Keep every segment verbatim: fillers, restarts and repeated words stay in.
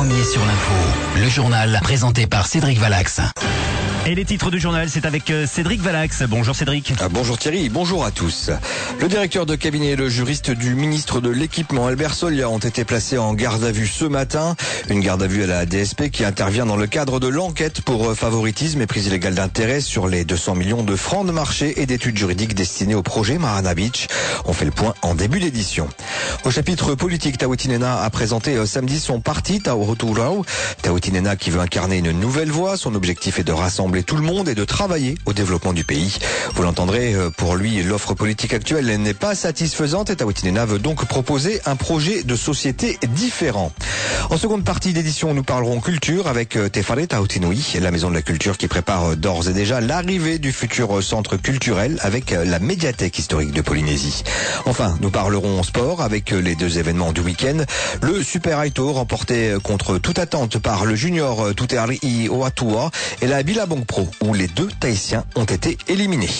premier sur l'info. Le journal présenté par Cédric Valax. Et les titres du journal, c'est avec Cédric Valax. Bonjour Cédric. Ah, bonjour Thierry, bonjour à tous. Le directeur de cabinet et le juriste du ministre de l'Équipement, Albert Solia, ont été placés en garde à vue ce matin. Une garde à vue à la D S P qui intervient dans le cadre de l'enquête pour favoritisme et prise illégale d'intérêt sur les deux cents millions de francs de marché et d'études juridiques destinés au projet Marana Beach. On fait le point en début d'édition. Au chapitre politique, Tawhiti Nena a présenté samedi son parti Taohoturau. Tawhiti Nena qui veut incarner une nouvelle voie. Son objectif est de rassembler tout le monde et de travailler au développement du pays. Vous l'entendrez, pour lui, l'offre politique actuelle n'est pas satisfaisante et Tawhiti Nena veut donc proposer un projet de société différent. En seconde partie d'édition, nous parlerons culture avec Tefare Tautinui, la maison de la culture qui prépare d'ores et déjà l'arrivée du futur centre culturel avec la médiathèque historique de Polynésie. Enfin, nous parlerons sport avec les deux événements du week-end. Le Super Aito remporté contre toute attente par le junior Tuteari Oatua et la Billabong Pro où les deux Tahitiens ont été éliminés.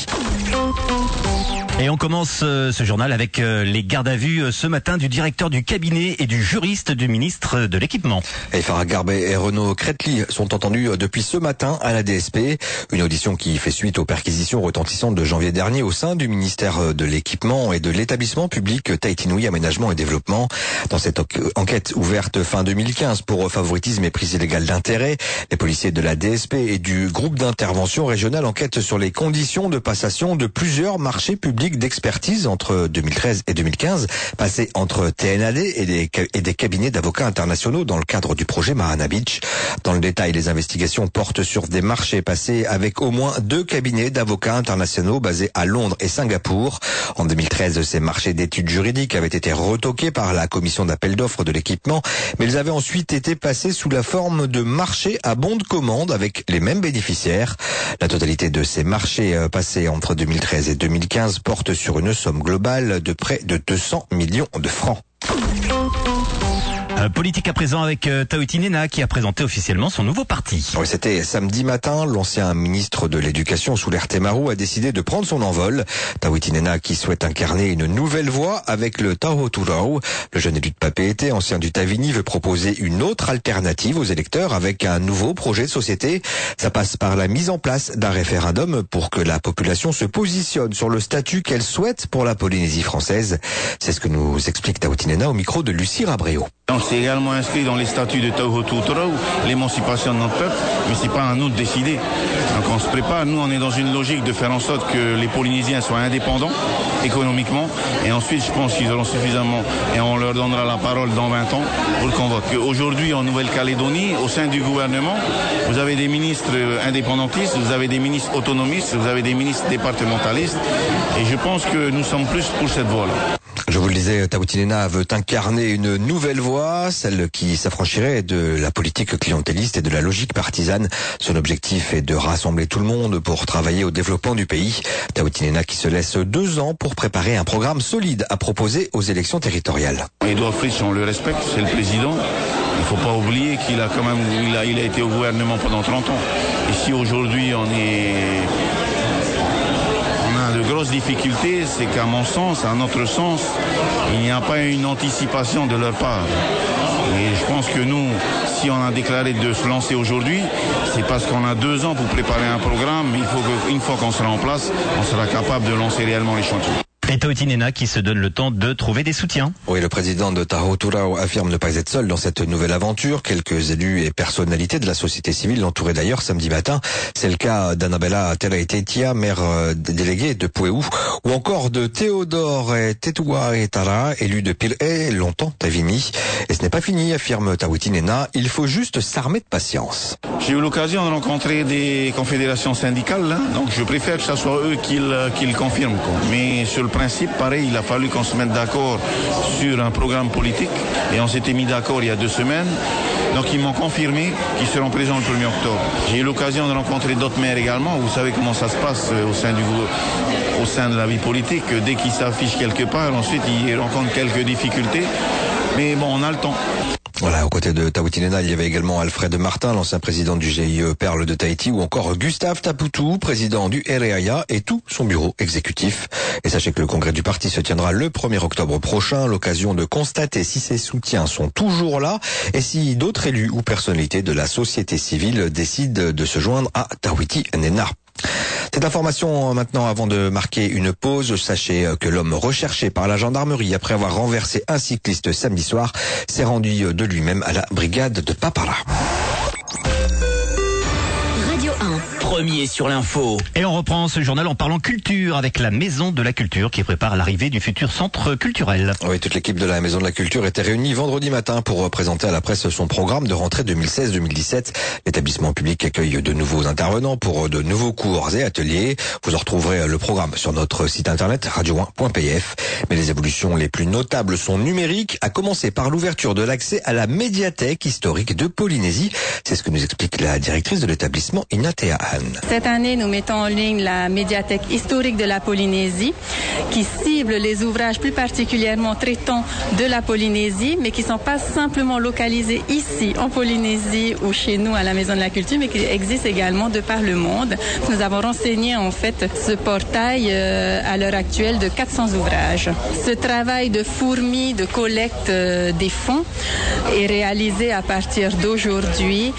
Et on commence euh, ce journal avec euh, les gardes à vue euh, ce matin du directeur du cabinet et du juriste du ministre de l'Équipement. Et Farah Garbe et Renaud Kretli sont entendus depuis ce matin à la D S P. Une audition qui fait suite aux perquisitions retentissantes de janvier dernier au sein du ministère de l'Équipement et de l'établissement public Tahiti Nui Aménagement et Développement. Dans cette enquête ouverte fin deux mille quinze pour favoritisme et prise illégale d'intérêt, les policiers de la D S P et du groupe d'intervention régionale enquêtent sur les conditions de passation de plusieurs marchés publics d'expertise entre deux mille treize et deux mille quinze, passé entre T N A D et des, et des cabinets d'avocats internationaux dans le cadre du projet Marana Beach. Dans le détail, les investigations portent sur des marchés passés avec au moins deux cabinets d'avocats internationaux basés à Londres et Singapour. En deux mille treize, ces marchés d'études juridiques avaient été retoqués par la commission d'appel d'offres de l'équipement, mais ils avaient ensuite été passés sous la forme de marchés à bon de commande avec les mêmes bénéficiaires. La totalité de ces marchés passés entre deux mille treize et deux mille quinze porte sur une somme globale de près de deux cents millions de francs. Euh, politique à présent avec euh, Tawhiti Nena qui a présenté officiellement son nouveau parti. Oui, c'était samedi matin. L'ancien ministre de l'Éducation, Souler Temaru, a décidé de prendre son envol. Tawhiti Nena qui souhaite incarner une nouvelle voie avec le Taohoturau. Le jeune élu de Papeete, ancien du Tavini, veut proposer une autre alternative aux électeurs avec un nouveau projet de société. Ça passe par la mise en place d'un référendum pour que la population se positionne sur le statut qu'elle souhaite pour la Polynésie française. C'est ce que nous explique Tawhiti Nena au micro de Lucie Rabreo. C'est également inscrit dans les statuts de Taohoturau, l'émancipation de notre peuple, mais c'est pas à nous de décider. Donc on se prépare, nous on est dans une logique de faire en sorte que les Polynésiens soient indépendants économiquement, et ensuite je pense qu'ils auront suffisamment, et on leur donnera la parole dans vingt ans pour qu'on vote. Aujourd'hui en Nouvelle-Calédonie, au sein du gouvernement, vous avez des ministres indépendantistes, vous avez des ministres autonomistes, vous avez des ministres départementalistes, et je pense que nous sommes plus pour cette voie-là. Je vous le disais, Tawhiti Nena veut incarner une nouvelle voie, celle qui s'affranchirait de la politique clientéliste et de la logique partisane. Son objectif est de rassembler tout le monde pour travailler au développement du pays. Tawhiti Nena qui se laisse deux ans pour préparer un programme solide à proposer aux élections territoriales. Edouard Fritsch, on le respecte, c'est le président. Il ne faut pas oublier qu'il a quand même, il a, il a été au gouvernement pendant trente ans. Et si aujourd'hui on est... de grosses difficultés, c'est qu'à mon sens, à notre sens, il n'y a pas une anticipation de leur part. Et je pense que nous, si on a déclaré de se lancer aujourd'hui, c'est parce qu'on a deux ans pour préparer un programme. Il faut qu'une fois qu'on sera en place, on sera capable de lancer réellement les chantiers. Et Tawhiti Nena qui se donne le temps de trouver des soutiens. Oui, le président de Taohoturau affirme ne pas être seul dans cette nouvelle aventure. Quelques élus et personnalités de la société civile l'entouraient d'ailleurs samedi matin. C'est le cas d'Annabella Teraitetia, maire déléguée de Puehu, ou encore de Théodore Tetua et Tara, élu de Pile, longtemps Tavini. Et ce n'est pas fini, affirme Tawhiti Nena. Il faut juste s'armer de patience. J'ai eu l'occasion de rencontrer des confédérations syndicales, hein, donc je préfère que ce soit eux qui le, qui le confirment. Quoi. Mais sur le principe, pareil, il a fallu qu'on se mette d'accord sur un programme politique et on s'était mis d'accord il y a deux semaines. Donc ils m'ont confirmé qu'ils seront présents le premier octobre. J'ai eu l'occasion de rencontrer d'autres maires également. Vous savez comment ça se passe au sein, du, au sein de la vie politique. Dès qu'ils s'affichent quelque part, ensuite ils rencontrent quelques difficultés. Mais bon, on a le temps. Voilà, aux côtés de Tawiti Lena, il y avait également Alfred Martin, l'ancien président du G I E Perle de Tahiti, ou encore Gustave Taputu, président du R E A, et tout son bureau exécutif. Et sachez que le congrès du parti se tiendra le premier octobre prochain, l'occasion de constater si ses soutiens sont toujours là et si d'autres élus ou personnalités de la société civile décident de se joindre à Tawiti Lena. Cette information maintenant avant de marquer une pause. Sachez que l'homme recherché par la gendarmerie après avoir renversé un cycliste samedi soir s'est rendu de lui-même à la brigade de Papara. Radio un. Premier sur l'info. Et on reprend ce journal en parlant culture avec la Maison de la Culture qui prépare l'arrivée du futur centre culturel. Oui, toute l'équipe de la Maison de la Culture était réunie vendredi matin pour présenter à la presse son programme de rentrée deux mille seize deux mille dix-sept. L'établissement public accueille de nouveaux intervenants pour de nouveaux cours et ateliers. Vous en retrouverez le programme sur notre site internet radio un point p f. Mais les évolutions les plus notables sont numériques, à commencer par l'ouverture de l'accès à la médiathèque historique de Polynésie. C'est ce que nous explique la directrice de l'établissement, Inatea Han. Cette année, nous mettons en ligne la médiathèque historique de la Polynésie qui cible les ouvrages plus particulièrement traitants de la Polynésie, mais qui ne sont pas simplement localisés ici en Polynésie ou chez nous à la Maison de la Culture, mais qui existent également de par le monde. Nous avons renseigné en fait ce portail euh, à l'heure actuelle de quatre cents ouvrages. Ce travail de fourmi, de collecte euh, des fonds est réalisé à partir d'aujourd'hui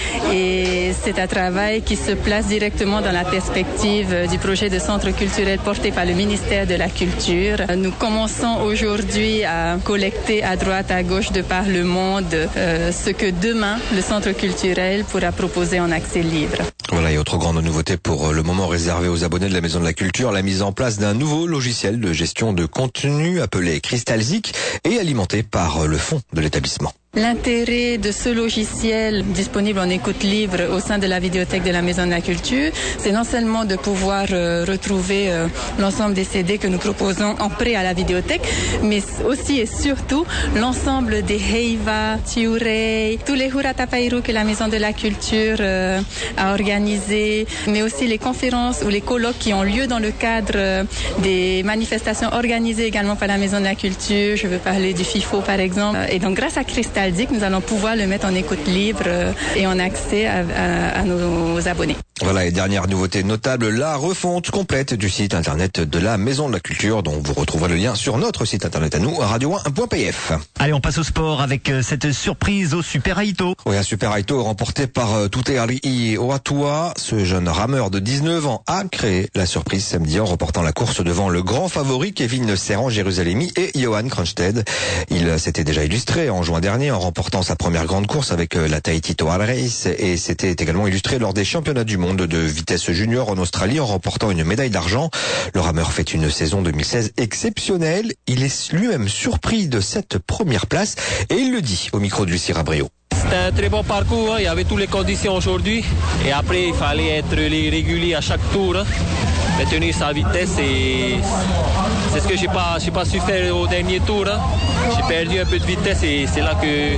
et c'est un travail qui se place directement dans la perspective du projet de centre culturel porté par le ministère de la Culture. Nous commençons aujourd'hui à collecter à droite, à gauche de par le monde euh, ce que demain le centre culturel pourra proposer en accès libre. Voilà, et autre grande nouveauté pour le moment réservée aux abonnés de la Maison de la Culture, la mise en place d'un nouveau logiciel de gestion de contenu appelé Crystalzik et alimenté par le fonds de l'établissement. L'intérêt de ce logiciel disponible en écoute libre au sein de la vidéothèque de la Maison de la Culture, c'est non seulement de pouvoir euh, retrouver euh, l'ensemble des C D que nous proposons en prêt à la vidéothèque, mais aussi et surtout l'ensemble des Heiva, Tiurei, tous les Huratapairu que la Maison de la Culture euh, a organisé, mais aussi les conférences ou les colloques qui ont lieu dans le cadre euh, des manifestations organisées également par la Maison de la Culture. Je veux parler du FIFO par exemple. Et donc grâce à Crystal nous allons pouvoir le mettre en écoute libre et en accès à, à, à nos abonnés. Voilà, et dernière nouveauté notable, la refonte complète du site internet de la Maison de la Culture, dont vous retrouverez le lien sur notre site internet à nous, radio un point p f. Allez, on passe au sport avec cette surprise au Super Aito. Oui, un Super Aito remporté par Tuteari Oatua. Ce jeune rameur de dix-neuf ans a créé la surprise samedi en remportant la course devant le grand favori Kevin Serran-Jérusalemi et Johan Kronstedt. Il s'était déjà illustré en juin dernier en remportant sa première grande course avec la Tahiti Toal Race et s'était également illustré lors des championnats du monde de vitesse junior en Australie en remportant une médaille d'argent. Le rameur fait une saison deux mille seize exceptionnelle. Il est lui-même surpris de cette première place et il le dit au micro de Lucie Rabreo. C'était un très bon parcours, il y avait toutes les conditions aujourd'hui et après il fallait être régulier à chaque tour, maintenir sa vitesse et c'est ce que j'ai pas, j'ai pas su faire au dernier tour. J'ai perdu un peu de vitesse et c'est là que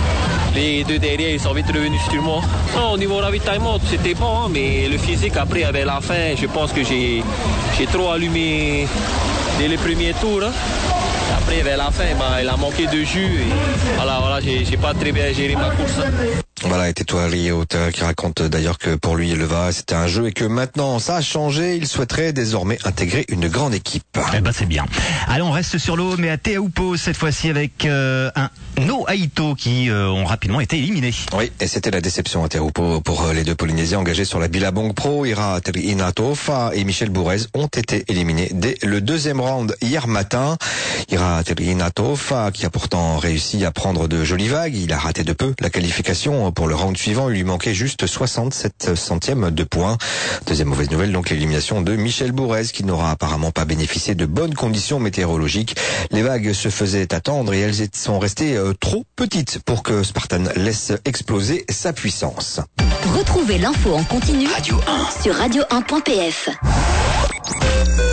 les deux derrière ils sont vite revenus sur moi. Non, au niveau ravitaillement c'était bon, hein, mais le physique après avec la fin, je pense que j'ai, j'ai trop allumé dès les premiers tours. Après vers la fin, bah, il a manqué de jus et voilà, voilà, j'ai, j'ai pas très bien géré ma course. Voilà, et toi, Rio, qui raconte d'ailleurs que pour lui, le V A, c'était un jeu et que maintenant, ça a changé. Il souhaiterait désormais intégrer une grande équipe. Eh ben, c'est bien. Allez, on reste sur l'eau, mais à Te Aupo, cette fois-ci avec euh, un No Aito qui euh, ont rapidement été éliminés. Oui, et c'était la déception à Te Aupo pour les deux Polynésiens engagés sur la Billabong Pro. Ira Terinatofa et Michel Bourrez ont été éliminés dès le deuxième round hier matin. Ira Terinatofa, qui a pourtant réussi à prendre de jolies vagues, il a raté de peu la qualification pour le round suivant. Il lui manquait juste soixante-sept centièmes de points. Deuxième mauvaise nouvelle, donc l'élimination de Michel Bourrez, qui n'aura apparemment pas bénéficié de bonnes conditions météorologiques. Les vagues se faisaient attendre et elles sont restées trop petites pour que Spartan laisse exploser sa puissance. Retrouvez l'info en continu Radio un sur radio un point p f.